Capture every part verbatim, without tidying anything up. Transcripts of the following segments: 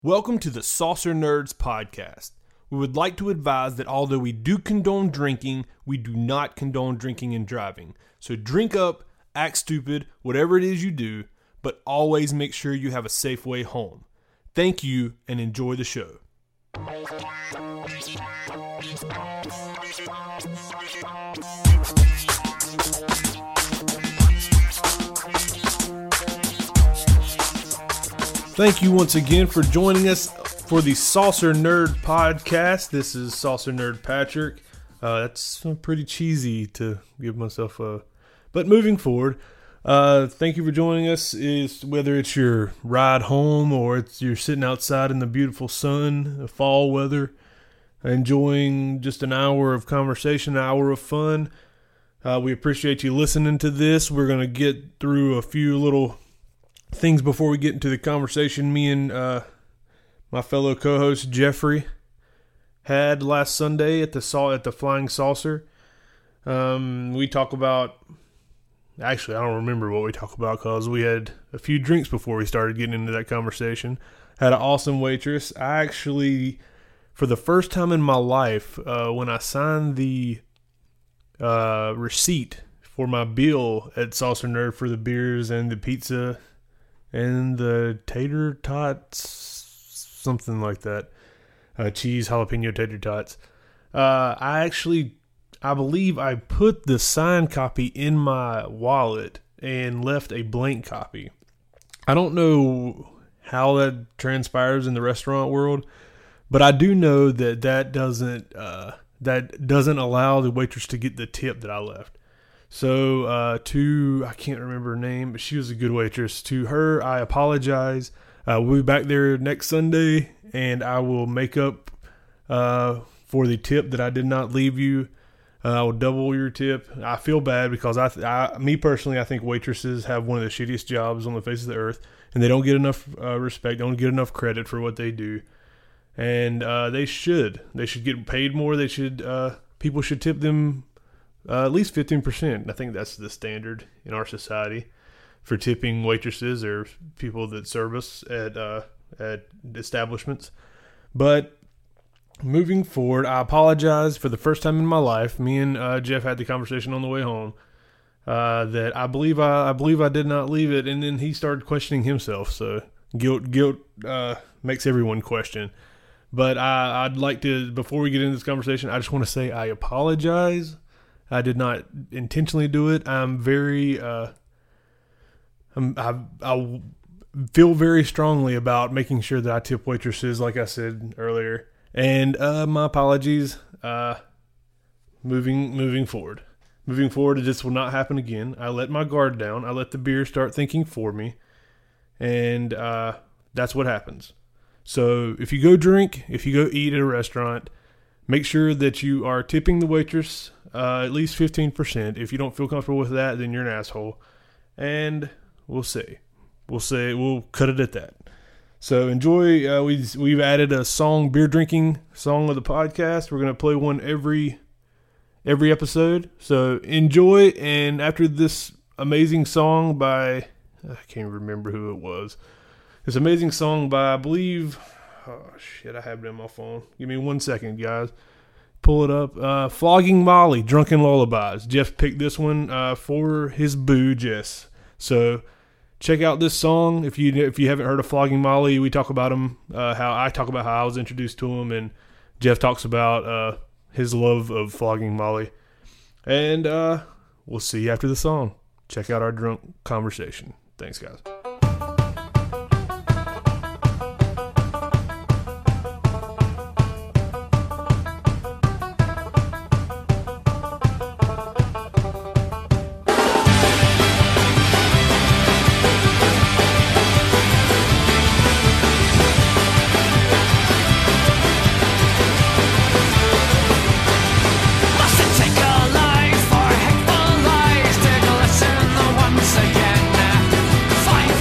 Welcome to the Saucer Nerds podcast. We would like to advise that although we do condone drinking, we do not condone drinking and driving. So drink up, act stupid, whatever it is you do, but always make sure you have a safe way home. Thank you and enjoy the show. Thank you once again for joining us for the Saucer Nerd podcast. This is Saucer Nerd Patrick. Uh, that's pretty cheesy to give myself a... But moving forward, uh, thank you for joining us. Is whether it's your ride home or it's you're sitting outside in the beautiful sun, the fall weather, enjoying just an hour of conversation, an hour of fun. Uh, we appreciate you listening to this. We're going to get through a few little things before we get into the conversation me and uh, my fellow co-host Jeffrey had last Sunday at the Sa- at the Flying Saucer. Um, we talk about, actually I don't remember what we talk about because we had a few drinks before we started getting into that conversation. Had an awesome waitress. I actually, for the first time in my life, uh, when I signed the uh, receipt for my bill at Saucer Nerd for the beers and the pizza and the tater tots, something like that, uh, cheese jalapeno tater tots. Uh, I actually, I believe I put the signed copy in my wallet and left a blank copy. I don't know how that transpires in the restaurant world, but I do know that that doesn't uh, that doesn't allow the waitress to get the tip that I left. So, uh, to, I can't remember her name, but she was a good waitress. To her, I apologize. Uh, we'll be back there next Sunday, and I will make up uh, for the tip that I did not leave you. Uh, I will double your tip. I feel bad because, I, I, me personally, I think waitresses have one of the shittiest jobs on the face of the earth, and they don't get enough uh, respect, don't get enough credit for what they do. And uh, they should. They should get paid more. They should. Uh, people should tip them Uh, at least fifteen percent. I think that's the standard in our society for tipping waitresses or people that service at uh, at establishments. But moving forward, I apologize for the first time in my life. Me and uh, Jeff had the conversation on the way home uh, that I believe I, I believe I did not leave it, and then he started questioning himself. So guilt guilt uh, makes everyone question. But I, I'd like to, before we get into this conversation, I just want to say I apologize. I did not intentionally do it. I'm very, uh, I'm, I, I feel very strongly about making sure that I tip waitresses, like I said earlier. And uh, my apologies. Uh, moving, moving forward, moving forward, this will not happen again. I let my guard down. I let the beer start thinking for me, and uh, that's what happens. So if you go drink, if you go eat at a restaurant, make sure that you are tipping the waitress uh, at least fifteen percent. If you don't feel comfortable with that, then you're an asshole. And we'll see. We'll say we'll cut it at that. So enjoy. Uh, we we've added a song, beer drinking song of the podcast. We're gonna play one every every episode. So enjoy. And after this amazing song by, I can't remember who it was. This amazing song by, I believe. Oh, shit, I have it on my phone. Give me one second, guys. Pull it up. Uh, Flogging Molly, Drunken Lullabies. Jeff picked this one uh, for his boo, Jess. So check out this song. If you if you haven't heard of Flogging Molly, we talk about him, uh, how I talk about how I was introduced to him, and Jeff talks about uh, his love of Flogging Molly. And uh, we'll see you after the song. Check out our drunk conversation. Thanks, guys. Take a life for hateful lies, take a lesson once again. Find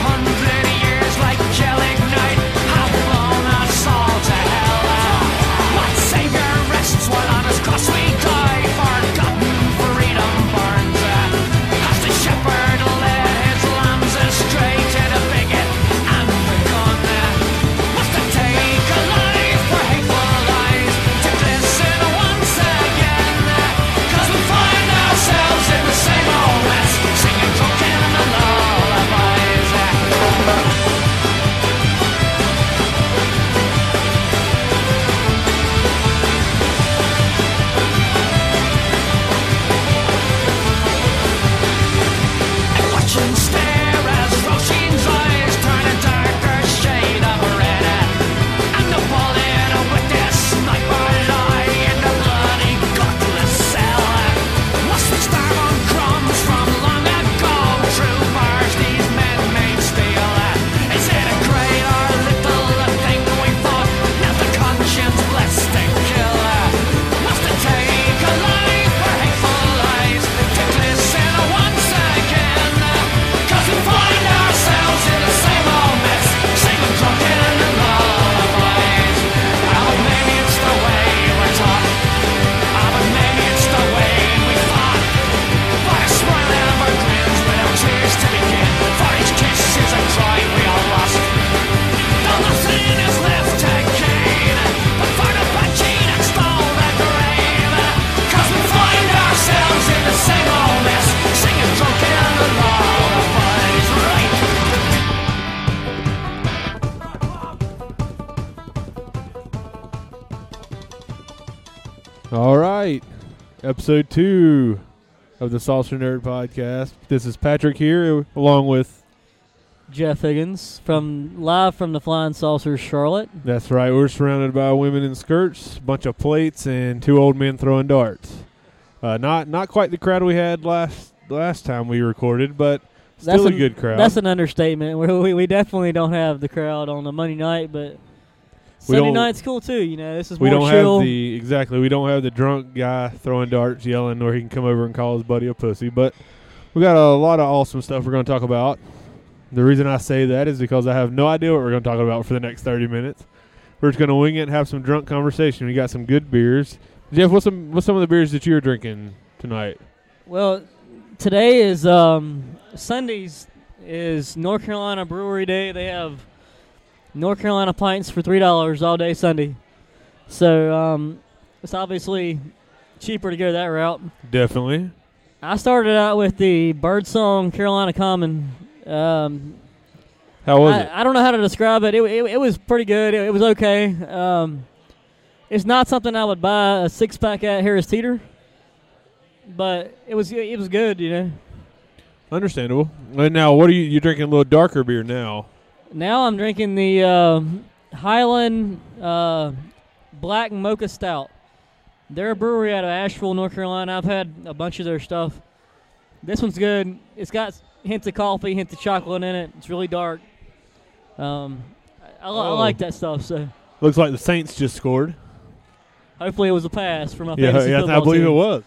All right. Episode two of the Saucer Nerd Podcast. This is Patrick here, along with Jeff Higgins, from live from the Flying Saucers, Charlotte. That's right. We're surrounded by women in skirts, a bunch of plates, and two old men throwing darts. Uh, not not quite the crowd we had last last time we recorded, but still that's a an, good crowd. That's an understatement. We, we we definitely don't have the crowd on a Monday night, but Sunday night's cool too. You know, this is we more don't chill. have the exactly. We don't have the drunk guy throwing darts, yelling, or he can come over and call his buddy a pussy. But we got a lot of awesome stuff we're going to talk about. The reason I say that is because I have no idea what we're going to talk about for the next thirty minutes. We're just going to wing it and have some drunk conversation. We got some good beers. Jeff, what's some what's some of the beers that you're drinking tonight? Well, today is um, Sundays is North Carolina Brewery Day. They have North Carolina pints for three dollars all day Sunday. So um, it's obviously cheaper to go that route. Definitely. I started out with the Birdsong Carolina Common. Um, How was I, it? I don't know how to describe it. It, it, it was pretty good. It, it was okay. Um, it's not something I would buy a six pack at Harris Teeter, but it was it was good. You know. Understandable. And now, what are you? You're drinking a little darker beer now. Now I'm drinking the uh, Highland uh, Black Mocha Stout. They're a brewery out of Asheville, North Carolina. I've had a bunch of their stuff. This one's good. It's got hints of coffee, hints of chocolate in it. It's really dark. Um, I, I, oh. I like that stuff. So Looks like the Saints just scored. hopefully it was a pass for my Yeah, fantasy yeah, football I believe team. it was.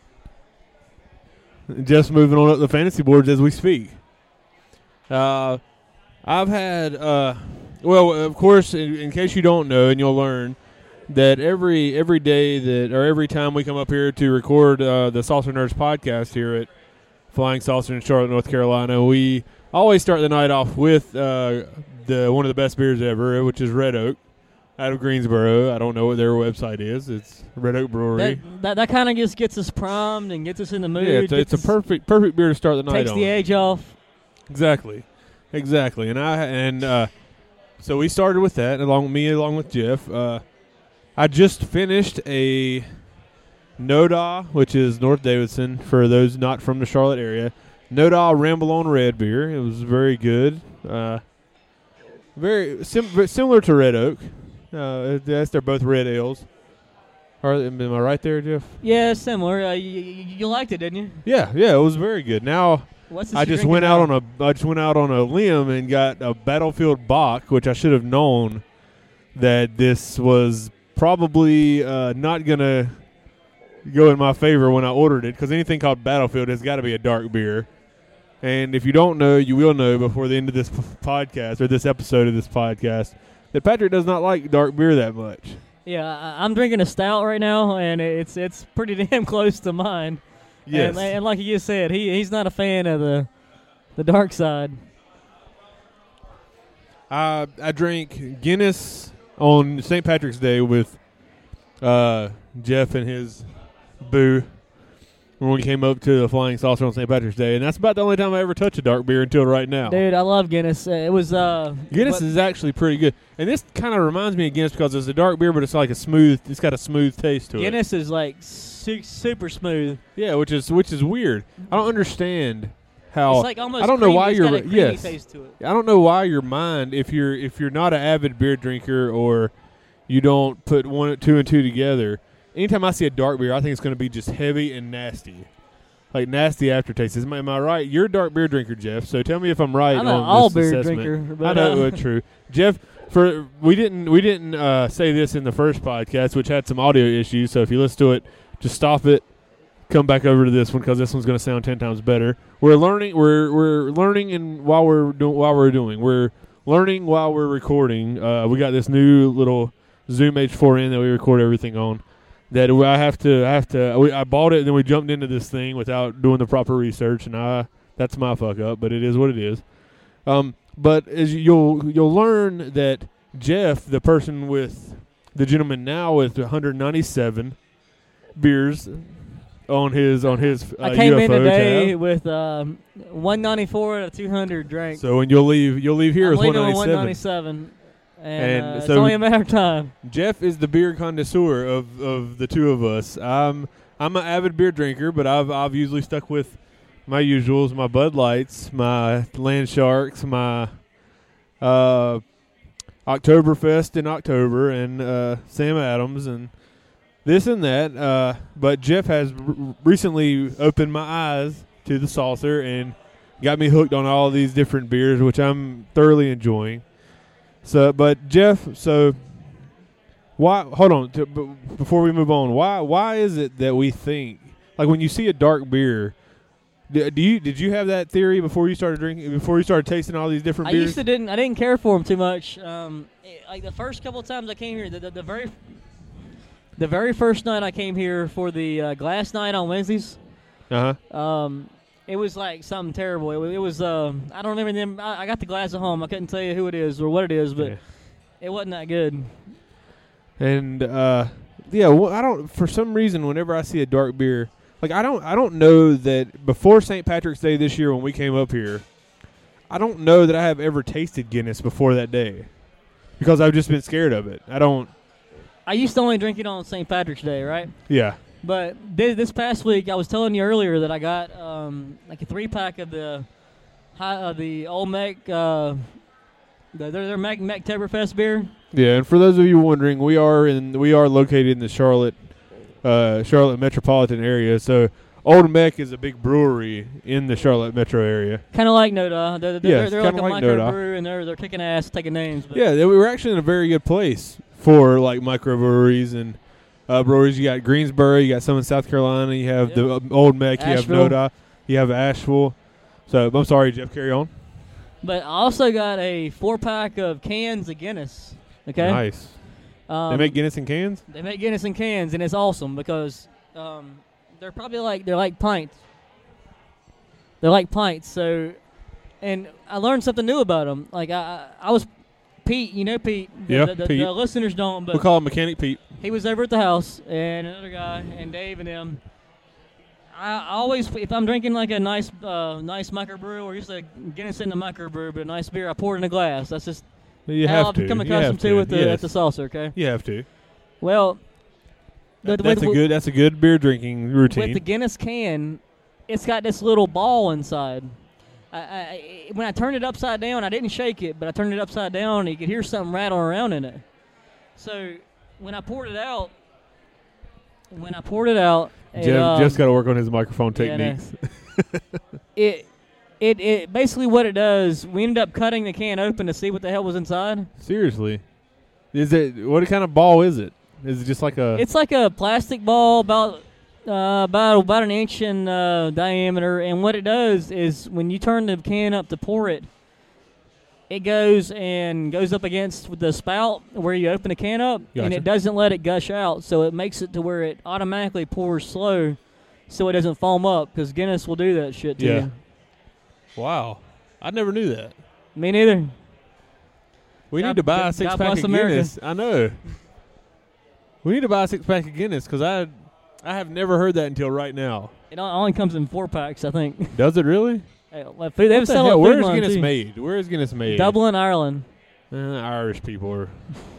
Just moving on up the fantasy boards as we speak. Uh, I've had, uh, well, of course, in, in case you don't know, and you'll learn that every every day that, or every time we come up here to record uh, the Saucer Nerds podcast here at Flying Saucer in Charlotte, North Carolina, we always start the night off with uh, the one of the best beers ever, which is Red Oak out of Greensboro. I don't know what their website is. It's Red Oak Brewery. That that, that kind of just gets us primed and gets us in the mood. Yeah, it's, a, it's a perfect perfect beer to start the night takes on. the edge off. Exactly, exactly. And I and uh, so we started with that along with me, along with Jeff. Uh, I just finished a Noda, which is North Davidson for those not from the Charlotte area. Noda Ramble on Red beer. It was very good. Uh, very sim- very similar to Red Oak. Uh, that's they're both red ales. Are, am I right there, Jeff? Yeah, similar. Uh, you, you, you liked it, didn't you? Yeah, yeah. It was very good. Now. What's this I you're just drinking went now? out on a I just went out on a limb and got a Battlefield Bock, which I should have known that this was probably uh, not gonna go in my favor when I ordered it, because anything called Battlefield has got to be a dark beer. And if you don't know, you will know before the end of this p- podcast or this episode of this podcast that Patrick does not like dark beer that much. Yeah, I, I'm drinking a stout right now, and it's it's pretty damn close to mine. Yes. And, and like you just said, he he's not a fan of the the dark side. I I drank Guinness on Saint Patrick's Day with uh, Jeff and his boo when we came up to the Flying Saucer on Saint Patrick's Day, and that's about the only time I ever touched a dark beer until right now. Dude, I love Guinness. Uh, it was uh, Guinness what, is actually pretty good, and this kind of reminds me of Guinness because it's a dark beer, but it's like a smooth. It's got a smooth taste to Guinness it. is like su- super smooth. Yeah, which is which is weird. I don't understand how. It's like almost I don't know creamy. why It's you're got a creamy yes. taste to it. I don't know why your mind, if you're if you're not an avid beer drinker or you don't put one two and two together. Anytime I see a dark beer, I think it's going to be just heavy and nasty, like nasty aftertaste. Is, am I right? You're a dark beer drinker, Jeff. So tell me if I'm right I'm on an all this beer assessment. drinker. But, I know uh, it's true, Jeff. For we didn't we didn't uh, say this in the first podcast, which had some audio issues. So if you listen to it, just stop it. Come back over to this one because this one's going to sound ten times better. We're learning. We're we're learning, and while we're doing while we're doing, we're learning while we're recording. Uh, we got this new little Zoom H four n that we record everything on. That I have to I have to. We, I bought it, and then we jumped into this thing without doing the proper research, and I that's my fuck up. But it is what it is. Um, but as you, you'll you'll learn that Jeff, the person with the gentleman now with one hundred ninety-seven beers on his on his uh, I came U F O in today tab. with um, one ninety-four out of two hundred drank. So when you'll leave, you'll leave here I'm with leaving one with one ninety-seven. ninety-seven. And, And uh, it's so- only a matter of time. Jeff is the beer connoisseur of, of the two of us. I'm I'm an avid beer drinker, but I've I've usually stuck with my usuals, my Bud Lights, my Land Sharks, my uh, Oktoberfest in October, and uh, Sam Adams, and this and that. Uh, but Jeff has r- recently opened my eyes to the Saucer and got me hooked on all these different beers, which I'm thoroughly enjoying. So, but Jeff, so why? Hold on, to, b- before we move on, why? Why is it that we think, like, when you see a dark beer, do, do you did you have that theory before you started drinking, before you started tasting all these different I beers? used to didn't I didn't care for them too much. Um, it- like the first couple of times I came here, the, the, the very the very first night I came here for the uh, glass night on Wednesdays. Uh huh. Um, it was like something terrible. It was, it was um, I don't remember them. I, I got the glass at home. I couldn't tell you who it is or what it is, but Yeah. it wasn't that good. And uh, yeah, well, I don't. For some reason, whenever I see a dark beer, like I don't, I don't know that before Saint Patrick's Day this year when we came up here, I don't know that I have ever tasted Guinness before that day, because I've just been scared of it. I don't. I used to only drink it on Saint Patrick's Day, right? Yeah. But thi- this past week, I was telling you earlier that I got um, like a three pack of the hi- uh, the Old Mac, uh, the, their, their Mac Mactoberfest beer. Yeah, and for those of you wondering, we are in we are located in the Charlotte, uh, Charlotte metropolitan area. So Old Mech is a big brewery in the Charlotte metro area. Kind of like Noda. They're, they're, Yes, they're like a kinda like micro Noda. brew, and they're they're kicking ass, taking names. But Yeah, they, we were actually in a very good place for like microbreweries and uh, breweries. You got Greensboro, you got some in South Carolina, you have Yep. the um, Old Mech, you have Asheville. Noda, you have Asheville. So I'm sorry, Jeff. Carry on. But I also got a four pack of cans of Guinness. Okay. Nice. Um, They make Guinness in cans. They make Guinness in cans, and it's awesome because um, they're probably like they're like pints. They're like pints. So, and I learned something new about them. Like I, I, I was Pete. You know Pete. The, Yeah, the, the, Pete. the listeners don't, but We call him Mechanic Pete. he was over at the house, and another guy, and Dave and them. I I always, if I'm drinking like a nice, uh, nice microbrew, or just a Guinness in the microbrew, but a nice beer, I pour it in a glass. That's just You how have I've to. become You have accustomed to with the Yes. at the saucer. Okay. You have to. Well, the- That- with- that's a with- good. That's a good beer drinking routine. With the Guinness can, it's got this little ball inside. I, I, when I turned it upside down, I didn't shake it, but I turned it upside down, and you could hear something rattling around in it. So when I poured it out, when I poured it out, it, Jeff, um, Jeff's got to work on his microphone yeah, I know. techniques. it, it, it basically what it does. We ended up cutting the can open to see what the hell was inside. Seriously, is it what kind of ball is it? Is it just like a? It's like a plastic ball about uh, about about an inch in uh, diameter, and what it does is when you turn the can up to pour it, it goes and goes up against the spout where you open the can up, and Gotcha. it doesn't let it gush out, so it makes it to where it automatically pours slow, so it doesn't foam up. Because Guinness will do that shit to Yeah. you. Wow, I never knew that. Me neither. We God- need to buy a God- six God pack bless of America. Guinness. I know. We need to buy a six pack of Guinness because I, I have never heard that until right now. It on- only comes in four packs, I think. Does it really? Hey, like, food- they What the sell it hell? at Where Food is Line, Guinness too. made? Where is Guinness made? Dublin, Ireland. Uh, Irish people are.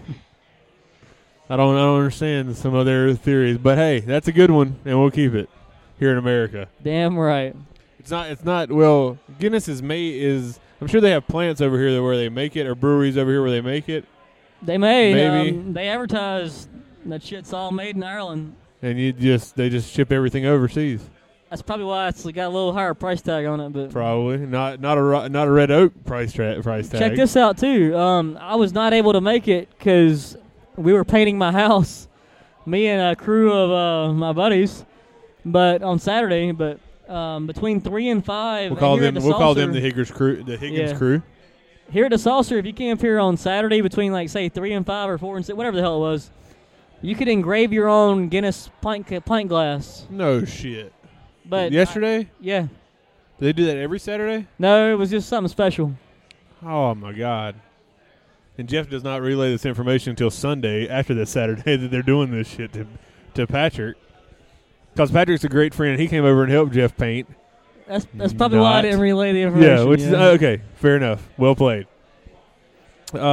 I don't. I don't understand some of their theories, but hey, that's a good one, and we'll keep it here in America. Damn right. It's not. It's not. Well, Guinness is made. Is I'm sure they have plants over here that where they make it, or breweries over here where they make it, They may. Maybe. Um, they advertise that shit's all made in Ireland. and you just they just ship everything overseas. That's probably why it's got a little higher price tag on it. But Probably not. Not a ro- not a red oak price tra- price tag. check this out too. Um, I was not able to make it because we were painting my house, me and a crew of uh, my buddies, but on Saturday. But um, between three and five, We'll call here them. at the We'll call them Saucer- the Higgins crew. The Higgins Yeah. crew. Here at the Saucer, if you came here on Saturday between like say three and five or four and six, whatever the hell it was, you could engrave your own Guinness pint pint glass. No shit. But Yesterday, I- yeah, do they do that every Saturday? no, it was just something special. Oh my God! And Jeff does not relay this information until Sunday after the Saturday that they're doing this shit to to Patrick. Because Patrick's a great friend. He came over and helped Jeff paint. That's that's probably why I Not. didn't relay the information. Yeah, which is uh, okay. Fair enough. Well played. Uh,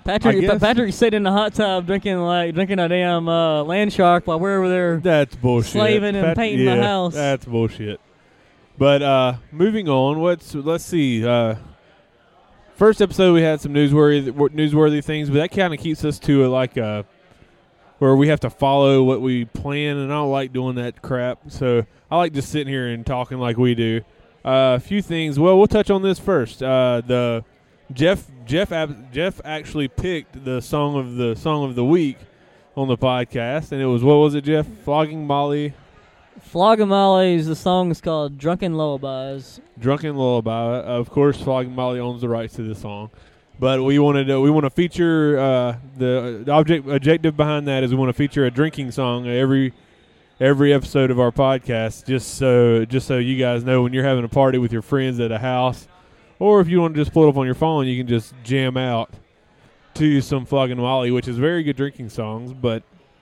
Patrick, guess. Patrick's sitting in the hot tub drinking like drinking a damn uh, land shark while we're over there. That's bullshit. Slaving and Pat- painting yeah, the house. That's bullshit. But uh, moving on, what's let's see. Uh, first episode we had some newsworthy newsworthy things, but that kind of keeps us to a, like a where we have to follow what we plan, and I don't like doing that crap. So I like just sitting here and talking like we do. Uh, a few things. Well, we'll touch on this first. Uh, the Jeff Jeff Jeff actually picked the song of the song of the week on the podcast, and it was what was it, Jeff? Flogging Molly. Flogging Molly's the song is called "Drunken Lullabies." Drunken Lullaby. Of course, Flogging Molly owns the rights to the song, but we wanted to, we want to feature uh, the, the object objective behind that is we want to feature a drinking song every every episode of our podcast, just so just so you guys know when you're having a party with your friends at a house. Or if you want to just pull it up on your phone, you can just jam out to some Flogging Molly, which is very good drinking songs. But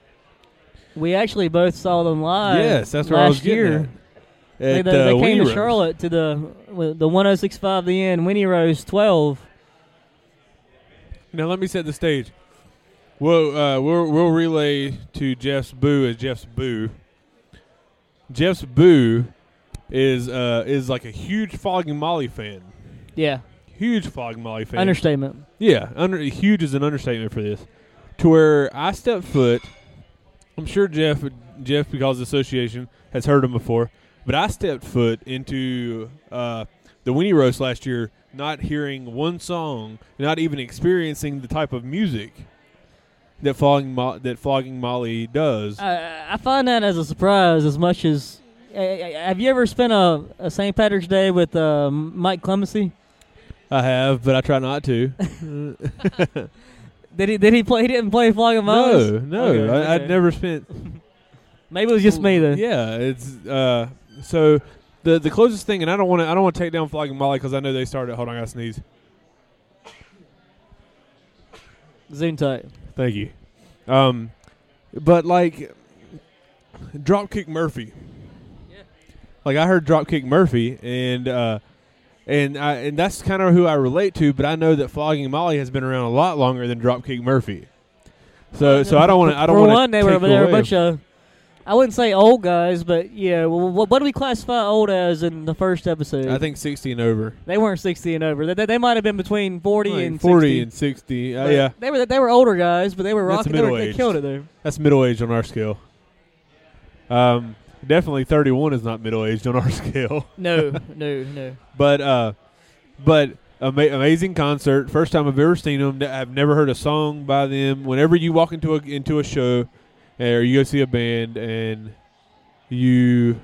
we actually both saw them live. Yes, that's where last I was getting year. at. They, At, they, they uh, came Winnie to Rose. Charlotte to the the one oh six point five The Inn, Winnie Rose twelve. Now let me set the stage. We'll uh, we'll we'll relay to Jeff's boo as Jeff's boo. Jeff's boo is uh is like a huge Flogging Molly fan. Yeah, Huge Flogging Molly fan. understatement. Yeah, under, huge is an understatement for this. To where I stepped foot. I'm sure Jeff, Jeff, because of association, has heard him before. But I stepped foot into uh, the Winnie Roast last year, not hearing one song, not even experiencing the type of music that Flogging Mo- that Flogging Molly does. I, I find that as a surprise as much as. Uh, have you ever spent a, a Saint Patrick's Day with uh, Mike Clemency? I have, but I try not to. Did he? Did he play? He didn't play Flogging Molly. No, no, Okay, I, okay. I'd never spent. Maybe it was just me then. Yeah, it's uh. So the the closest thing, and I don't want to I don't want to take down Flogging Molly because I know they started. Hold on, I gotta sneeze. Zoom tight. Thank you. Um, but like Dropkick Murphy. Yeah. Like I heard Dropkick Murphy, and uh, and I and that's kind of who I relate to. But I know that Flogging Molly has been around a lot longer than Dropkick Murphy. So so I don't want to I don't For want to one, they were they were a bunch of. I wouldn't say old guys, but yeah. Well, what, what do we classify old as in the first episode? I think sixty and over. they weren't sixty and over. They, they, they might have been between forty Like and forty sixty. and sixty. Uh, But yeah, they were they were older guys, but they were That's rocking. They, were, they middle-aged. killed it there. that's middle aged on our scale. Um, definitely thirty-one is not middle aged on our scale. No, no, no. But uh, but ama- amazing concert. First time I've ever seen them. I've never heard a song by them. Whenever you walk into a into a show, or you go see a band, and you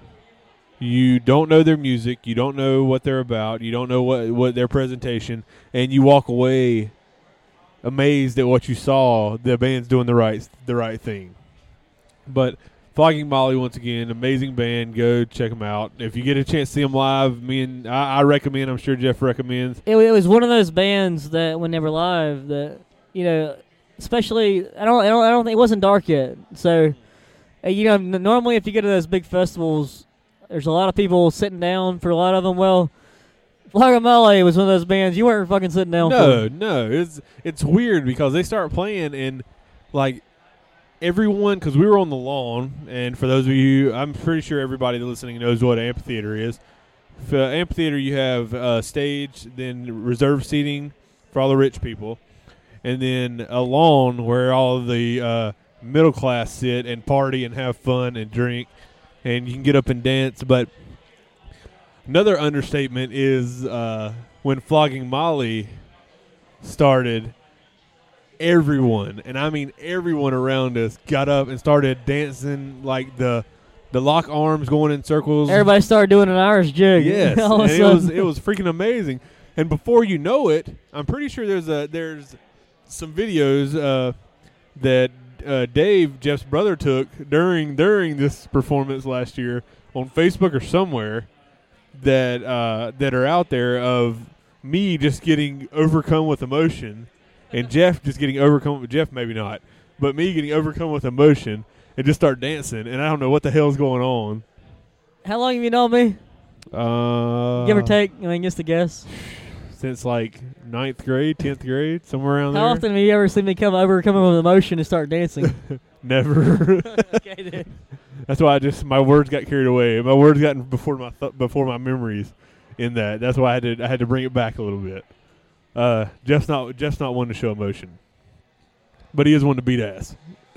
you don't know their music, you don't know what they're about, you don't know what what their presentation, and you walk away amazed at what you saw. The band's doing the right the right thing. But Flogging Molly, once again, amazing band. Go check them out. If you get a chance to see them live, me and I, I recommend. I'm sure Jeff recommends. It, it was one of those bands that when they were live, that you know, especially I don't I don't I don't think it wasn't dark yet. So, uh, you know, n- normally if you go to those big festivals, there's a lot of people sitting down for a lot of them. Well, Flogging Molly was one of those bands you weren't fucking sitting down No, for. no, it's it's weird because they start playing and like everyone, because we were on the lawn, and for those of you, I'm pretty sure everybody listening knows what an amphitheater is. For amphitheater, you have uh, stage, then reserved seating for all the rich people, and then a lawn where all the uh, middle class sit and party and have fun and drink, and you can get up and dance. But another understatement is uh, when Flogging Molly started, everyone, and I mean everyone around us, got up and started dancing, like the the lock arms going in circles. Everybody started doing an Irish jig. Yes, All and of a it was sudden. it was freaking amazing. And before you know it, I'm pretty sure there's a there's some videos uh, that uh, Dave, Jeff's brother, took during during this performance last year on Facebook or somewhere that uh, that are out there of me just getting overcome with emotion. And Jeff just getting overcome with Jeff, maybe not, but me getting overcome with emotion and just start dancing, and I don't know what the hell's going on. How long have you known me? Uh, Give or take. I mean, just a guess. since like ninth grade, tenth grade, somewhere around How there. often have you ever seen me come over, come over with emotion and start dancing? Never. Okay, then. That's why I just my words got carried away. My words got before my th- before my memories in that. That's why I had to I had to bring it back a little bit. Uh, Jeff's not Jeff's not one to show emotion, but he is one to beat ass.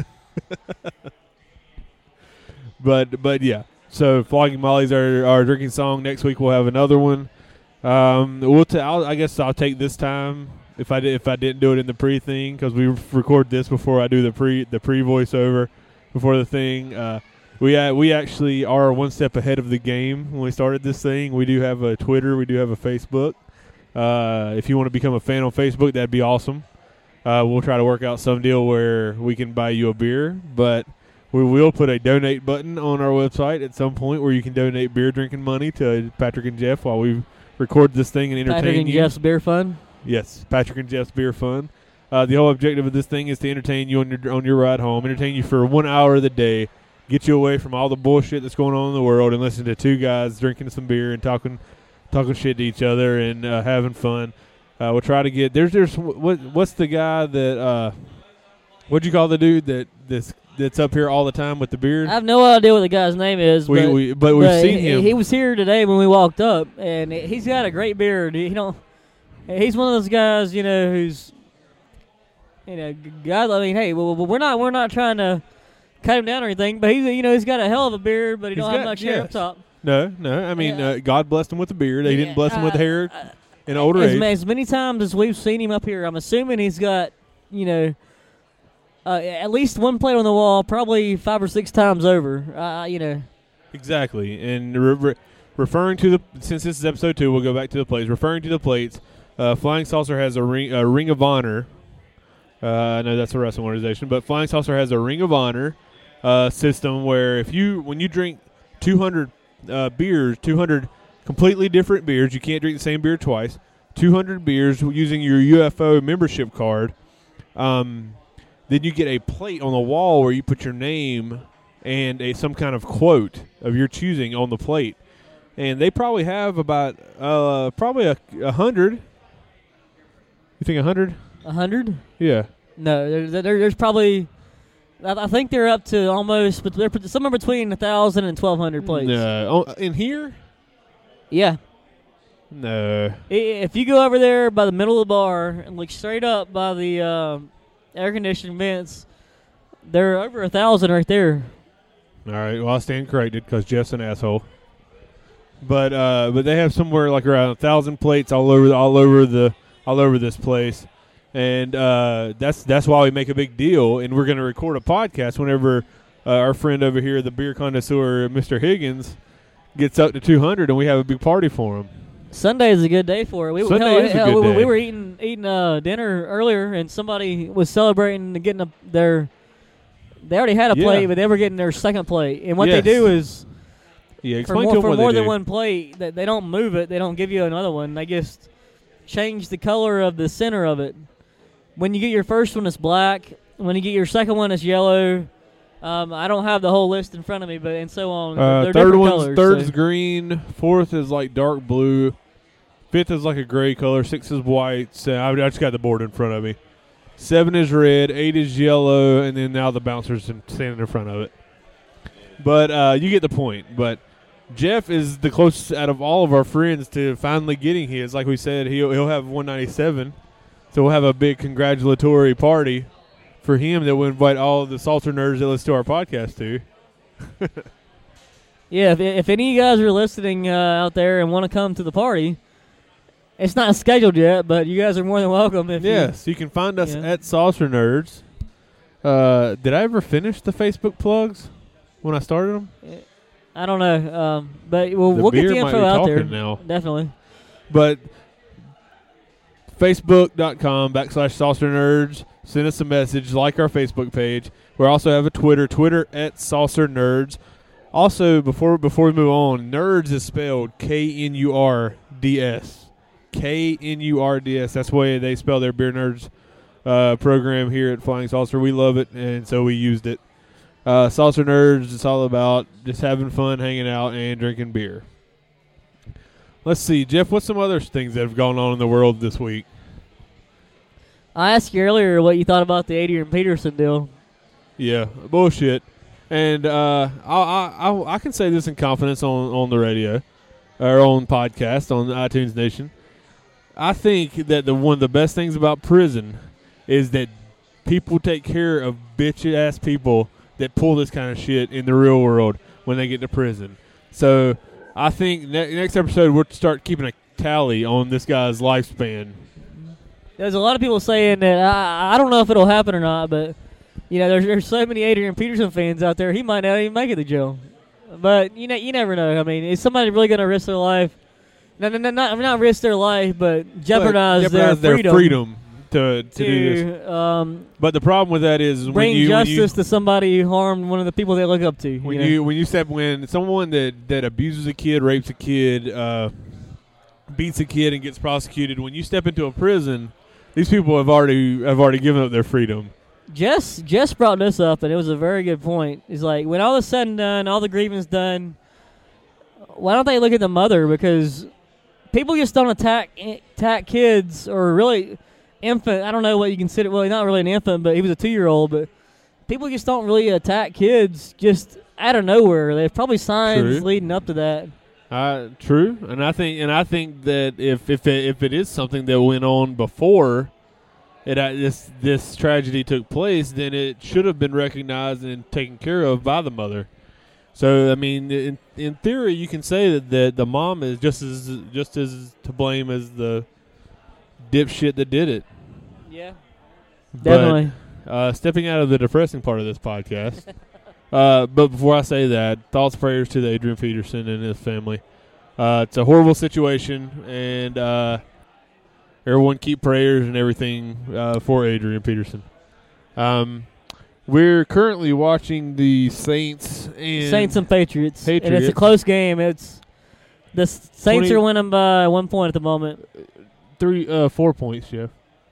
but but yeah. So Flogging Molly's our our drinking song. Next week we'll have another one. Um, we'll t- I'll, I guess I'll take this time if I did, if I didn't do it in the pre thing because we record this before I do the pre the pre voiceover before the thing. Uh, we uh, we actually are one step ahead of the game when we started this thing. We do have a Twitter, we do have a Facebook. Uh, if you want to become a fan on Facebook, that'd be awesome. Uh, we'll try to work out some deal where we can buy you a beer, but we will put a donate button on our website at some point where you can donate beer drinking money to Patrick and Jeff while we record this thing and entertain Patrick and you. Jeff's Beer Fun. Yes, Patrick and Jeff's Beer Fun. Uh, the whole objective of this thing is to entertain you on your on your ride home, entertain you for one hour of the day, get you away from all the bullshit that's going on in the world, and listen to two guys drinking some beer and talking talking shit to each other and uh, having fun. Uh, we'll try to get there's there's what what's the guy that uh, what'd you call the dude that this that's up here all the time with the beard? I have no idea what the guy's name is, we, but, we but we've but seen he, him. He was here today when we walked up, and he's got a great beard. He don't. He's one of those guys, you know, who's, you know, guys. I mean, hey, well, we're not we're not trying to cut him down or anything, but he's, you know, he's got a hell of a beard, but he He's don't got- have much hair yes. up top. no, no. I mean, Yeah. uh, God blessed him with the beard. They didn't bless him with Uh, hair uh, in older as, age. ma- as many times as we've seen him up here, I'm assuming he's got, you know, uh, at least one plate on the wall, probably five or six times over. Uh, you know, Exactly, and re- re- referring to the since this is episode two, we'll go back to the plates. Referring to the plates, uh, Flying Saucer has a ring, a Ring of Honor. Uh, I know that's a wrestling organization, but Flying Saucer has a Ring of Honor uh, system where if you when you drink two hundred uh, beers, two hundred completely different beers, you can't drink the same beer twice. two hundred beers using your U F O membership card. Um, then you get a plate on the wall where you put your name and a some kind of quote of your choosing on the plate. And they probably have about uh, probably a, a hundred. You think a hundred? a hundred. Yeah. No, there's there, there's probably. I I think they're up to almost, but they're somewhere between a thousand and twelve hundred plates. No. Oh, in here? Yeah. No. I- If you go over there by the middle of the bar and look straight up by the uh, air conditioning vents, there are over a thousand right there. All right. Well, I stand corrected because Jeff's an asshole. But uh, but they have somewhere like around a thousand plates all over the, all over the all over this place, and uh, that's that's why we make a big deal. And we're going to record a podcast whenever uh, our friend over here, the beer connoisseur, Mister Higgins, gets up to two hundred, and we have a big party for him. Sunday is a good day for it. We, Sunday hell, is a hell, good we, day. we were eating eating uh, dinner earlier, and somebody was celebrating and getting a, their. They already had a Yeah. plate, but they were getting their second plate. And what Yes. they do is, Yeah, for explain more, to him for what more they than do. one plate, they, they don't move it. They don't give you another one. They just change the color of the center of it. When you get your first one, it's black. When you get your second one, it's yellow. Um, I don't have the whole list in front of me, but and so on. Uh, They're third different one's colors. third's so. green. Fourth is like dark blue. Fifth is like a gray color. Six is white. So I, I just got the board in front of me. Seven is red. Eight is yellow, and then now the bouncers in- standing in front of it. But uh, you get the point. But Jeff is the closest out of all of our friends to finally getting his. Like we said, he'll he'll have one ninety-seven. So we'll have a big congratulatory party for him that we'll invite all of the Salter nerds that listen to our podcast to. Yeah, if, if any of you guys are listening uh, out there and want to come to the party, it's not scheduled yet, but you guys are more than welcome. If Yes, you can find us Yeah. at Saucer Nerds. Uh, did I ever finish the Facebook plugs when I started them? You, I don't know, um, but we'll, The we'll get beer the might info be out there. talking now. Definitely. But Facebook.com backslash Saucer Nerds. Send us a message. Like our Facebook page. We also have a Twitter. Twitter at Saucer Nerds. Also, before before we move on, Nerds is spelled K N U R D S. K N U R D S. That's the way they spell their Beer Nerds uh, program here at Flying Saucer. We love it, and so we used it. Uh, Saucer Nerds, it's all about just having fun, hanging out, and drinking beer. let's see, Jeff. What's some other things that have gone on in the world this week? I asked you earlier what you thought about the Adrian Peterson deal. Yeah, bullshit. And uh, I, I I I can say this in confidence on, on the radio, or on podcast on iTunes Nation. I think that the one of the best things about prison is that people take care of bitch ass people that pull this kind of shit in the real world when they get to prison. So I think ne- next episode we'll start keeping a tally on this guy's lifespan. There's a lot of people saying that I, I don't know if it'll happen or not, but you know, there's there's so many Adrian Peterson fans out there. He might not even make it to jail. But you know, you never know. I mean, is somebody really going to risk their life? No, no, no, not not risk their life, but jeopardize, but their, jeopardize their freedom, freedom to to, to do this. Um, but the problem with that is bring when you, justice when you, to somebody who harmed one of the people they look up to. When you, know? you when you step when someone that, that abuses a kid, rapes a kid, uh, beats a kid, and gets prosecuted, when you step into a prison, these people have already have already given up their freedom. Jess Jess brought this up, and it was a very good point. It's like when all is said and done, all the grievance done, why don't they look at the mother? Because people just don't attack attack kids or really infant. I don't know what you consider. Well, he's not really an infant, but he was a two-year-old. But people just don't really attack kids just out of nowhere. There's probably signs True. leading up to that. Uh, true, and I think and I think that if if it, if it is something that went on before it uh, this this tragedy took place, then it should have been recognized and taken care of by the mother. So I mean, in in theory, you can say that the the mom is just as just as to blame as the dipshit that did it. Yeah, But, definitely. uh, stepping out of the depressing part of this podcast, uh, but before I say that, thoughts, prayers to the Adrian Peterson and his family. Uh, it's a horrible situation, and uh, everyone keep prayers and everything uh, for Adrian Peterson. Um. We're currently watching the Saints and Saints and Patriots. Patriots. And it's a close game. It's the Saints twenty are winning by one point at the moment. three, uh, four points, Jeff.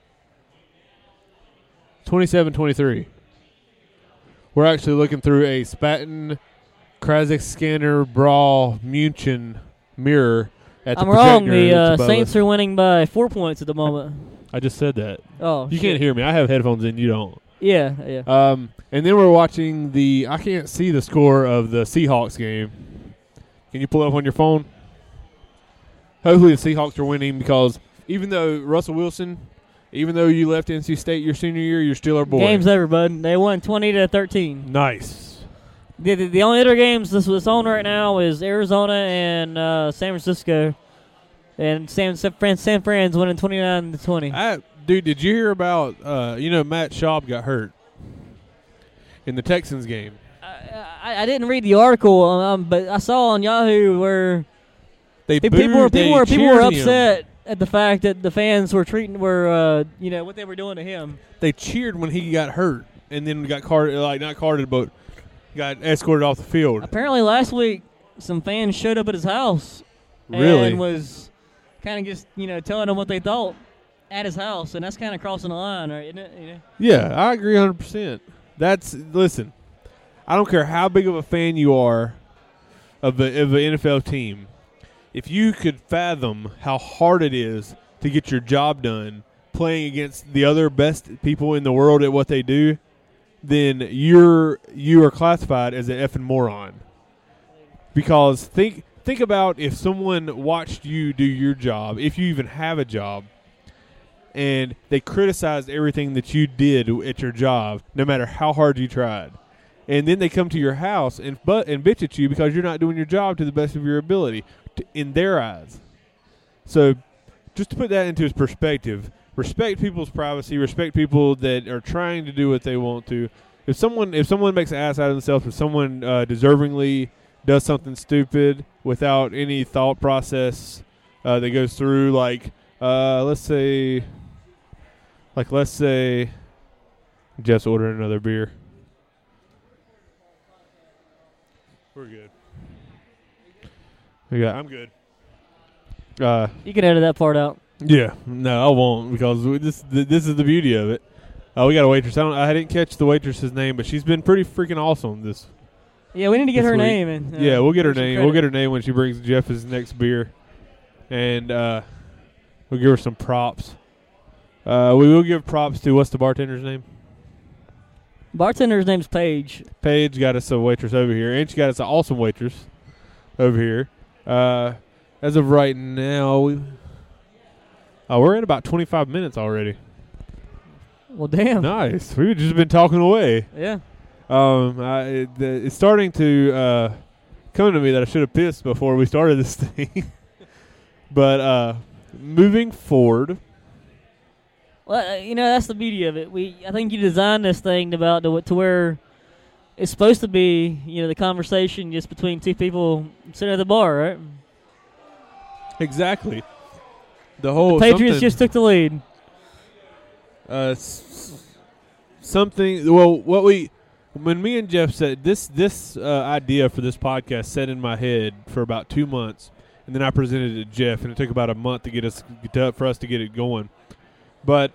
twenty-seven twenty-three. We're actually looking through a Spaten, Krasik Scanner, Brawl, Munchen mirror at the I'm wrong. projector The uh, above Saints us. are winning by four points at the moment. I just said that. Oh, You shit. can't hear me. I have headphones in. You don't. Yeah, yeah. Um, and then we're watching the. I can't see the score of the Seahawks game. Can you pull it up on your phone? Hopefully the Seahawks are winning because even though Russell Wilson, even though you left N C State your senior year, you're still our boy. Game's over, bud. They won twenty to thirteen. Nice. The, the, the only other games this was on right now is Arizona and uh, San Francisco, and San San, San Fran's winning twenty-nine to twenty. I, dude, did you hear about? Uh, you know, Matt Schaub got hurt in the Texans game. I, I, I didn't read the article, um, but I saw on Yahoo where They people booed, were they people were people were cheered him. upset at the fact that the fans were treating were uh, you know what they were doing to him. They cheered when he got hurt, and then got carded, like not carded, but got escorted off the field. Apparently, last week some fans showed up at his house Really? and was kind of just you know telling him what they thought at his house, and that's kind of crossing the line, right? Isn't it? You know? Yeah, I agree one hundred percent. That's listen. I don't care how big of a fan you are of the of an N F L team. If you could fathom how hard it is to get your job done playing against the other best people in the world at what they do, then you're you are classified as an effing moron. Because think think about if someone watched you do your job, if you even have a job, and they criticized everything that you did at your job, no matter how hard you tried. And then they come to your house and but and bitch at you because you're not doing your job to the best of your ability, to, in their eyes. So, just to put that into perspective, respect people's privacy, respect people that are trying to do what they want to. If someone if someone makes an ass out of themselves, if someone uh, deservingly does something stupid without any thought process uh, that goes through, like uh, let's say, like let's say, Jeff's ordering another beer. We're good. Yeah, I'm good. Uh, You can edit that part out. yeah, no, I won't because we, this th- this is the beauty of it. Uh, we got a waitress. I, don't, I didn't catch the waitress's name, but she's been pretty freaking awesome. This. Yeah, we need to get This her week. name. And, uh, yeah, we'll get her give some name. credit. We'll get her name when she brings Jeff his next beer. and uh, we'll give her some props. Uh, we will give props to, what's the bartender's name? Bartender's name's Paige. Paige got us a waitress over here, and she got us an awesome waitress over here. Uh, as of right now, we, oh, we're at about twenty-five minutes already. Well, damn. Nice. We've just been talking away. Yeah. Um, I, it, the, it's starting to uh, come to me that I should have pissed before we started this thing. But uh, moving forward. Well, uh, you know, that's the beauty of it. We, I think you designed this thing about to, to where it's supposed to be, you know, the conversation just between two people sitting at the bar, right? Exactly. The whole the Patriots just took the lead. Uh, s- something. Well, what we when me and Jeff said this this uh, idea for this podcast set in my head for about two months, and then I presented it to Jeff, and it took about a month to get us to, for us to get it going. But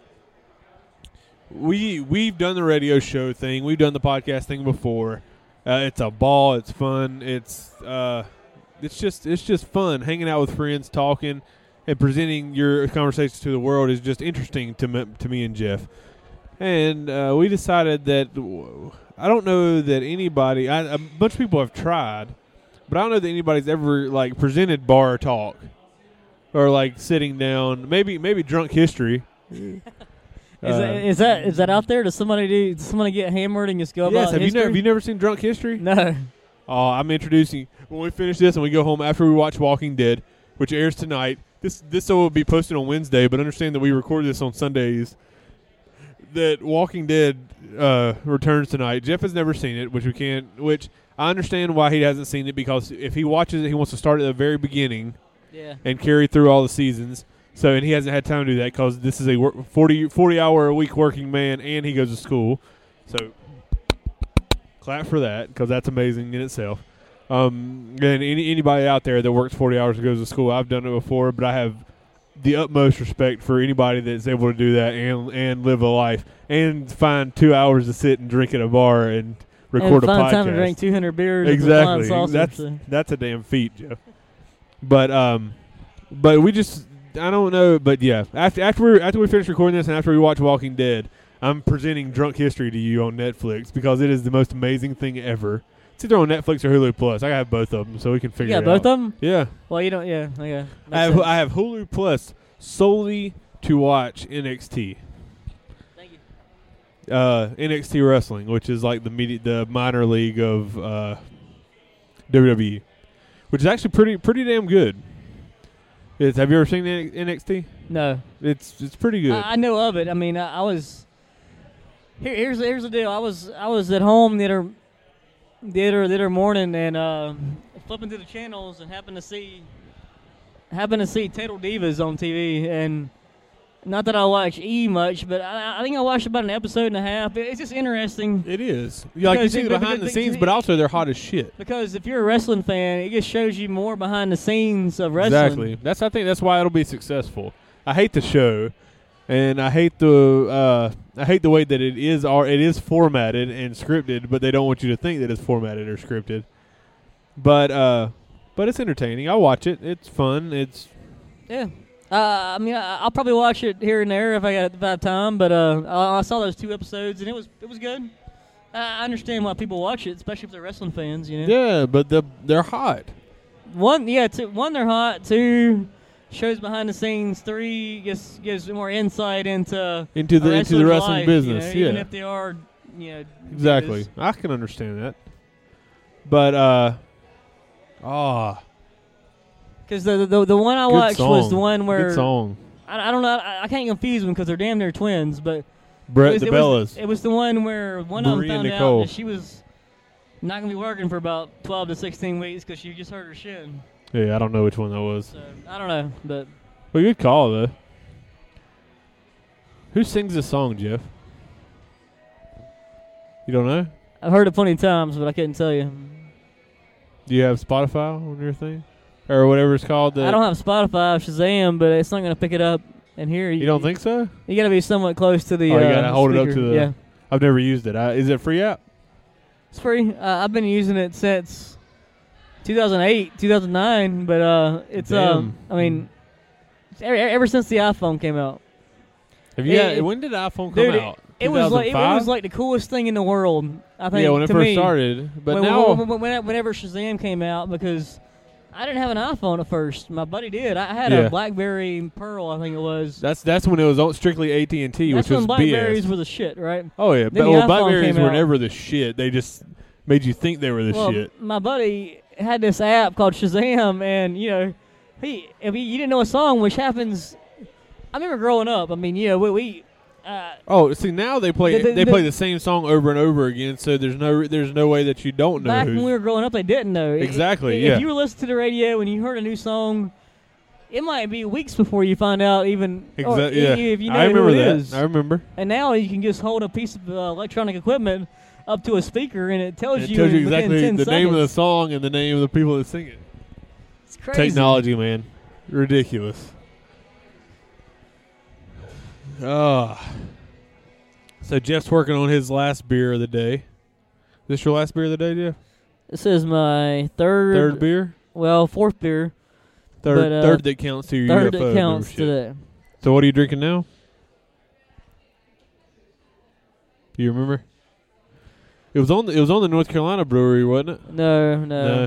we we've done the radio show thing, we've done the podcast thing before. Uh, it's a ball. It's fun. It's uh, it's just it's just fun hanging out with friends, talking. And presenting your conversations to the world is just interesting to me, to me and Jeff. And uh, we decided that I don't know that anybody, I, a bunch of people have tried, but I don't know that anybody's ever like presented bar talk or like sitting down. Maybe maybe drunk history. Is, uh, that, is that is that out there? Does somebody do? Does somebody get hammered and just go yes, about have you history? never have you never seen Drunk History? No. Oh, I'm introducing when we finish this and we go home after we watch Walking Dead, which airs tonight. This this will be posted on Wednesday, but understand that we record this on Sundays. That Walking Dead uh, returns tonight. Jeff has never seen it, which we can't. Which I understand why he hasn't seen it, because if he watches it, he wants to start at the very beginning, yeah, and carry through all the seasons. So, and he hasn't had time to do that because this is a work, forty, forty hour a week working man, and he goes to school. So, clap for that, because that's amazing in itself. Um, and any, anybody out there that works forty hours and goes to school, I've done it before, but I have the utmost respect for anybody that's able to do that and and live a life and find two hours to sit and drink at a bar and record and a podcast. find time to drink two hundred beers. Exactly, saucer, that's so. that's a damn feat, Jeff. But um, but we just I don't know, but yeah, after after we after we finish recording this and after we watch Walking Dead, I'm presenting Drunk History to you on Netflix because it is the most amazing thing ever. It's either on Netflix or Hulu Plus. I have both of them, so we can figure you it got out. both of them? Yeah. Well, you don't. Yeah. Okay. I have, I have Hulu Plus solely to watch N X T. Thank you. Uh, N X T Wrestling, which is like the media, the minor league of uh, W W E, which is actually pretty pretty damn good. It's, have you ever seen N X T? No. It's it's pretty good. I, I know of it. I mean, I, I was. Here, here's here's the deal. I was I was at home the other the other, the other morning and uh, flipping through the channels and happened to see happened to see Total Divas on T V, and not that I watch E much, but I, I think I watched about an episode and a half. It's just interesting. It is. You like you see it, the behind the scenes, but also they're hot as shit. Because if you're a wrestling fan, it just shows you more behind the scenes of wrestling. Exactly. That's I think that's why it'll be successful. I hate the show, and I hate the uh, I hate the way that it is. It is formatted and scripted, but they don't want you to think that it's formatted or scripted. But uh, but it's entertaining. I watch it. It's fun. It's yeah. Uh, I mean, I, I'll probably watch it here and there if I got if I have time. But uh, I, I saw those two episodes and it was it was good. I understand why people watch it, especially if they're wrestling fans. You know. Yeah, but the they're hot. One, yeah, two, one they're hot. Two, shows behind the scenes. Three gives gives more insight into into the into the wrestling life, business. You know, yeah, even if they are, you know, exactly. divas. I can understand that. But uh, ah. Oh. Because the, the the one I Good watched song. was the one where Good song. I, I don't know I, I can't confuse them because they're damn near twins, but Brett it was, the it Bellas. Was, it was the one where one of Marie them and found Nicole. out that she was not gonna be working for about twelve to sixteen weeks because she just hurt her shin. Yeah, I don't know which one that was. So I don't know, but Well, good call though. Who sings this song, Jeff? You don't know? I've heard it plenty of times, but I couldn't tell you. Do you have Spotify on your thing? Or whatever it's called? I don't have Spotify, Shazam, but it's not gonna pick it up and hear you. You don't think so? You gotta be somewhat close to the. Oh, you uh, gotta hold it up speaker. to the- Yeah, I've never used it. I, is it a free app? it's free. Uh, I've been using it since two thousand eight, two thousand nine, but uh, it's Damn. um, I mean, ever, ever since the iPhone came out. Have you? It- Had, it- when did iPhone come dude, out? It was like it two thousand five? was like the coolest thing in the world. I think. yeah, when it to first me. started. But when, now, when- when- when- whenever Shazam came out, because I didn't have an iPhone at first. My buddy did. I had Yeah. a BlackBerry Pearl, I think it was. that's that's when it was on strictly A T and T, which That's when was BlackBerries B S. were the shit, right? Oh yeah, Then but, the well, iPhone BlackBerries came were out. never the shit. They just made you think they were the well, shit. my buddy had this app called Shazam, and you know, he if he, you didn't know a song, which happens. I remember growing up. I mean, you know, we. we uh, Oh, see now they play The- the- they the- play the same song over and over again, so there's no there's no way that you don't know back who's when we were growing up, they didn't know. Exactly, If, yeah. If you were listening to the radio and you heard a new song, it might be weeks before you find out even. or Exactly. Yeah, If you know I remember who it that. is. I remember. And now you can just hold a piece of uh, electronic equipment up to a speaker, and it tells It you tells you within exactly ten the name of the seconds. song and the name of the people that sing it. It's crazy. Technology, man, ridiculous. Oh. So Jeff's working on his last beer of the day. Is this your last beer of the day, Jeff? This is my third, Third beer? well, fourth beer, Third But, uh, third that counts to your third U F O that counts membership. today. So what are you drinking now? Do you remember? It was on the, it was on the North Carolina brewery, wasn't it? No, no. No.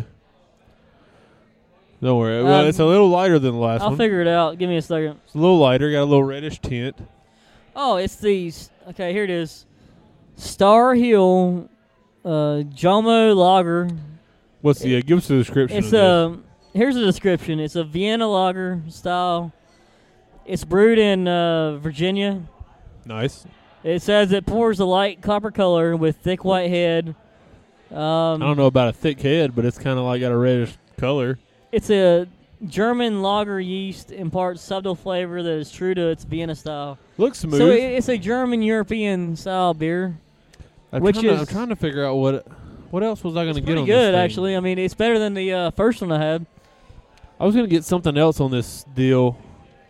Don't worry. Well, Um, it's a little lighter than the last I'll one. figure it out. Give me a second. It's a little lighter, got a little reddish tint. Oh, it's these. Okay, here it is. Star Hill uh, Jomo Lager. What's the uh, give us the description It's of this. a here's a description. It's a Vienna lager style. It's brewed in uh, Virginia. Nice. It says it pours a light copper color with thick white head. Um, I don't know about a thick head, but it's kind of like got a reddish color. It's a German lager yeast imparts subtle flavor that is true to its Vienna style. Looks smooth. So it, it's a German European style beer. I'm which trying to, is- I'm trying to figure out what what else was I going to It's get pretty on good, this thing. actually. I mean, it's better than the uh, first one I had. I was going to get something else on this deal.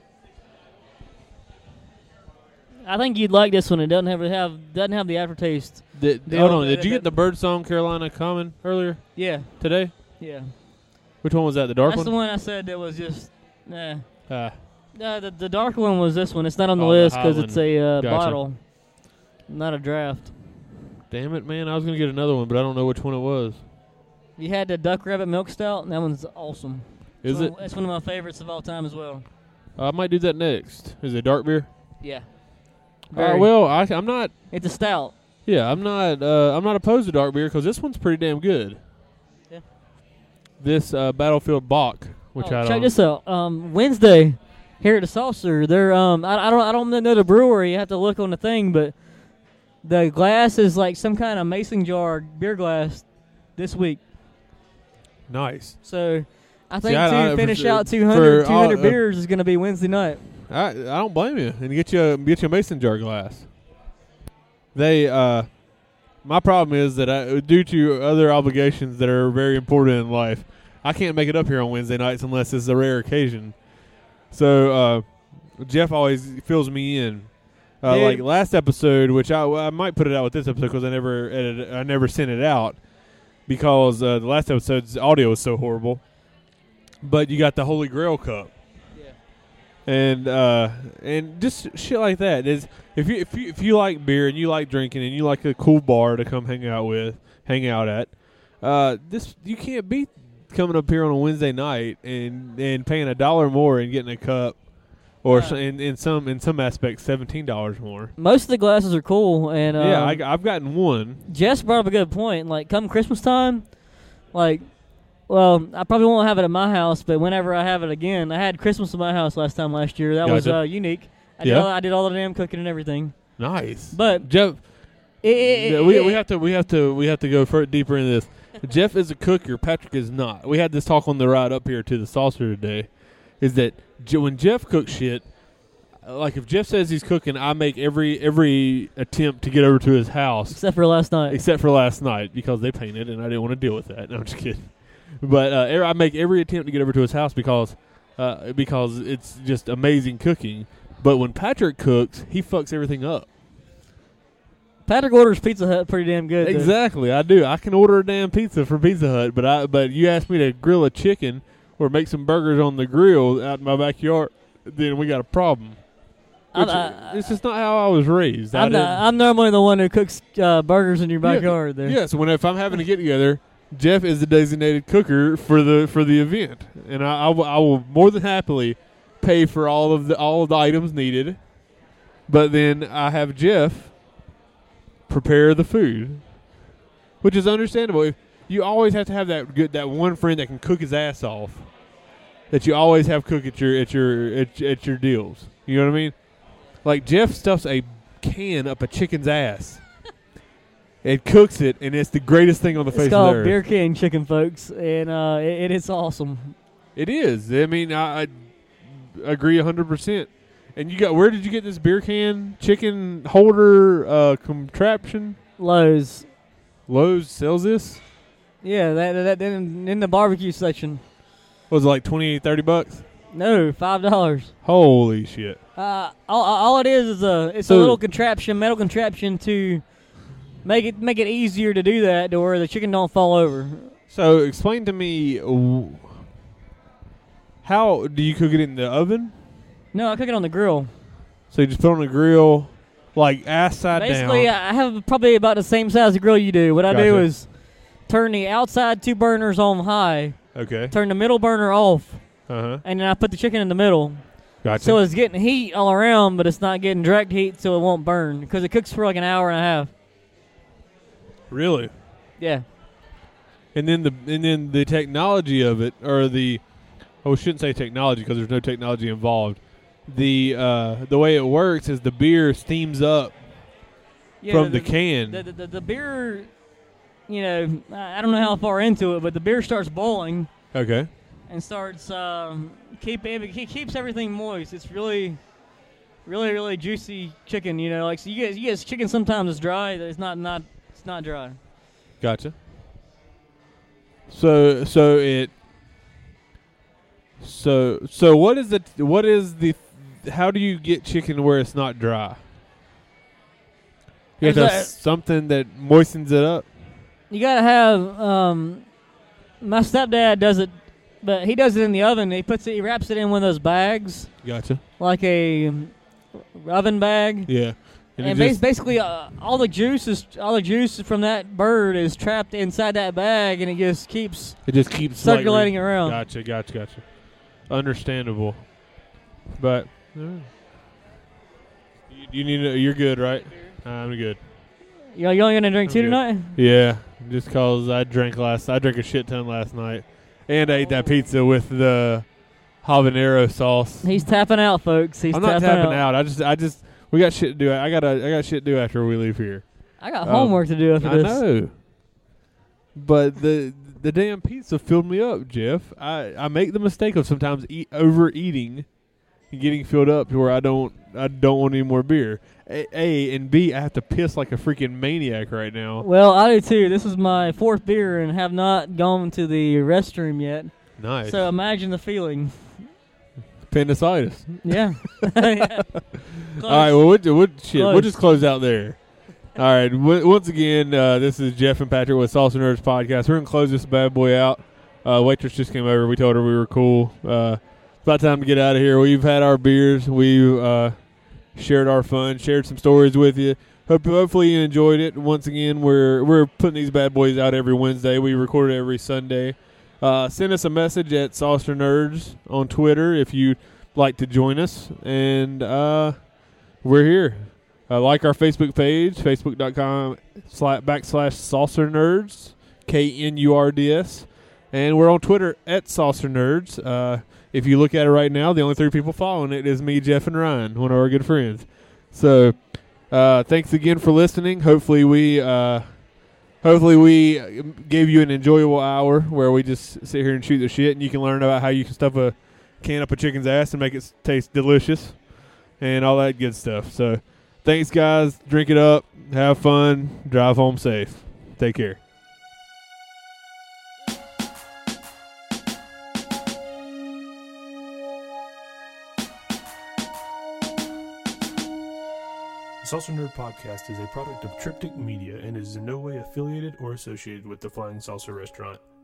I think you'd like this one. It doesn't have have doesn't have the aftertaste. Did, The hold old- on. Did you the- get the Birdsong Carolina Common earlier Yeah, today? yeah. Which one was that? The dark That's one? the one I said that was just. Nah. Ah, Uh, the the dark one was this one. It's not on the Oh, the list because it's a uh, Gotcha. bottle, not a draft. damn it, man! I was going to get another one, but I don't know which one it was. You had the Duck Rabbit Milk Stout, and that one's awesome. Is It's it? one- It's one of my favorites of all time as well. I might do that next. Is it dark beer? Yeah. Uh, Very. well, I, I'm not. It's a stout. Yeah, I'm not. Uh, I'm not opposed to dark beer because this one's pretty damn good. Yeah. This uh, Battlefield Bach, which Oh, I check don't. this out. Um, Wednesday here at the Saucer, they're um, I, I don't I don't know the brewery. You have to look on the thing, but the glass is like some kind of mason jar beer glass this week. Nice. So I See, think I- to I- finish for- out two hundred, for two all- hundred uh, beers is going to be Wednesday night. I I don't blame you. And get you a, get you a mason jar glass. They uh, my problem is that I, due to other obligations that are very important in life, I can't make it up here on Wednesday nights unless it's a rare occasion. So uh, Jeff always fills me in. Uh, Dude. like last episode, which I, I might put it out with this episode because I never edited, I never sent it out because uh, the last episode's audio was so horrible. But you got the Holy Grail cup. And uh, and just shit like that. Is if you if you if you like beer and you like drinking and you like a cool bar to come hang out with, hang out at, uh, this you can't beat coming up here on a Wednesday night and, and paying a dollar more and getting a cup, or Yeah. so, in in some in some aspects seventeen dollars more. Most of the glasses are cool, and um, yeah, I, I've gotten one. Jess brought up a good point. Like, come Christmas time, like, well, I probably won't have it at my house, but whenever I have it again, I had Christmas at my house last time last year. That was Gotcha. uh, unique. I did, Yeah. all, I did all the damn cooking and everything. Nice, But Jeff. it, it, Yeah, it, we it- we have to we have to we have to go fur deeper into this. Jeff is a cooker. Patrick is not. We had this talk on the ride up here to the Saucer today. Is that Je- when Jeff cooks shit, like if Jeff says he's cooking, I make every every attempt to get over to his house, except for last night. except for last night because they painted and I didn't want to deal with that. No, I'm just kidding. But uh, er- I make every attempt to get over to his house because uh, because it's just amazing cooking. But when Patrick cooks, he fucks everything up. Patrick orders Pizza Hut pretty damn good. though. Exactly, I do. I can order a damn pizza for Pizza Hut, but I but you asked me to grill a chicken or make some burgers on the grill out in my backyard then we got a problem. Which, I'm, uh, it's just not how I was raised. I I'm, didn't- not, I'm normally the one who cooks uh, burgers in your backyard. There. Yeah, so when if I'm having to get together, Jeff is the designated cooker for the for the event, and I, I, will, I will more than happily pay for all of the all of the items needed. But then I have Jeff prepare the food, which is understandable. If you always have to have that good that one friend that can cook his ass off, that you always have cook at your at your at, at your deals. You know what I mean? Like Jeff stuffs a can up a chicken's ass. It cooks it, and it's the greatest thing on the It's face of called the earth. Beer King chicken, folks, and uh, it, it is awesome. It is. I mean, I, I agree a hundred percent. And you got where did you get this beer can chicken holder uh, contraption? Lowe's. Lowe's sells this. Yeah, that that, that in, in the barbecue section. Was it like twenty, thirty bucks? No, five dollars. Holy shit! Uh, all, all it is is a it's So- a little contraption, metal contraption to make it make it easier to do that, to where the chicken don't fall over. So explain to me, w- how do you cook it in the oven? No, I cook it on the grill. So you just put it on the grill, like ass side Basically, down. I have probably about the same size of grill you do. What I do Gotcha. is turn the outside two burners on high, Okay. turn the middle burner off, Uh huh. and then I put the chicken in the middle. Gotcha. So it's getting heat all around, but it's not getting direct heat, so it won't burn because it cooks for like an hour and a half. really. Yeah. And then the and then the technology of it, or the, oh, I shouldn't say technology because there's no technology involved. The uh, the way it works is the beer steams up yeah from the, can. The, the, the, the beer, you know, I I don't know how far into it, but the beer starts boiling okay. and starts um, keep it keeps everything moist. It's really, really, really juicy chicken. You know, like so you guys, you guys, chicken sometimes is dry. It's not not it's not dry. Gotcha. So so it. So so what is the what is the how do you get chicken where it's not dry? You have to There's have a- something that moistens it up. You gotta have. Um, my stepdad does it, but he does it in the oven. He puts it, he wraps it in one of those bags, Gotcha. like a um, oven bag. Yeah. And, it bas- just- basically, uh, all the juice is all the juice from that bird is trapped inside that bag, and it just keeps it just keeps like, re- circulating around. Gotcha, gotcha, gotcha. Understandable, but uh, you, you need. A, you're good, right? I'm good. You you only gonna drink I'm two good. tonight? Yeah, just cause I drank last. I drank a shit ton last night, and I ate that pizza with the habanero sauce. He's tapping out, folks. He's I'm not tapping, tapping out. I just, I just, we got shit to do. I got, I got shit to do after we leave here. I got Um, homework to do after I this. know, but the the damn pizza filled me up, Jeff. I, I make the mistake of sometimes eat overeating and getting filled up to where I don't I don't want any more beer. A, A and B, I have to piss like a freaking maniac right now. Well, I do too. This is my fourth beer and have not gone to the restroom yet. Nice. So imagine the feeling. Appendicitis. Yeah. Yeah. All right. Well, we'll, we'll, shit, we'll Close. just close out there. All right. W- once again, uh, this is Jeff and Patrick with Salsa Nerds Podcast. We're gonna close this bad boy out. Uh, waitress just came over. We told her we were cool. Uh, it's about time to get out of here. We've had our beers. We uh, shared our fun. Shared some stories with you. Hope, hopefully you enjoyed it. Once again, we're we're putting these bad boys out every Wednesday. We record it every Sunday. Uh, send us a message at Saucer Nerds on Twitter if you'd like to join us. And uh, we're here. Uh, like our Facebook page, facebook.com slash backslash Saucer Nerds, K N U R D S. And we're on Twitter at Saucer Nerds. Uh, if you look at it right now, the only three people following it is me, Jeff, and Ryan, one of our good friends. So uh, thanks again for listening. Hopefully we uh, hopefully we gave you an enjoyable hour where we just sit here and shoot the shit, and you can learn about how you can stuff a can up a chicken's ass and make it taste delicious and all that good stuff. So thanks, guys. Drink it up. Have fun. Drive home safe. Take care. The Salsa Nerd Podcast is a product of Triptych Media and is in no way affiliated or associated with the Flying Salsa Restaurant.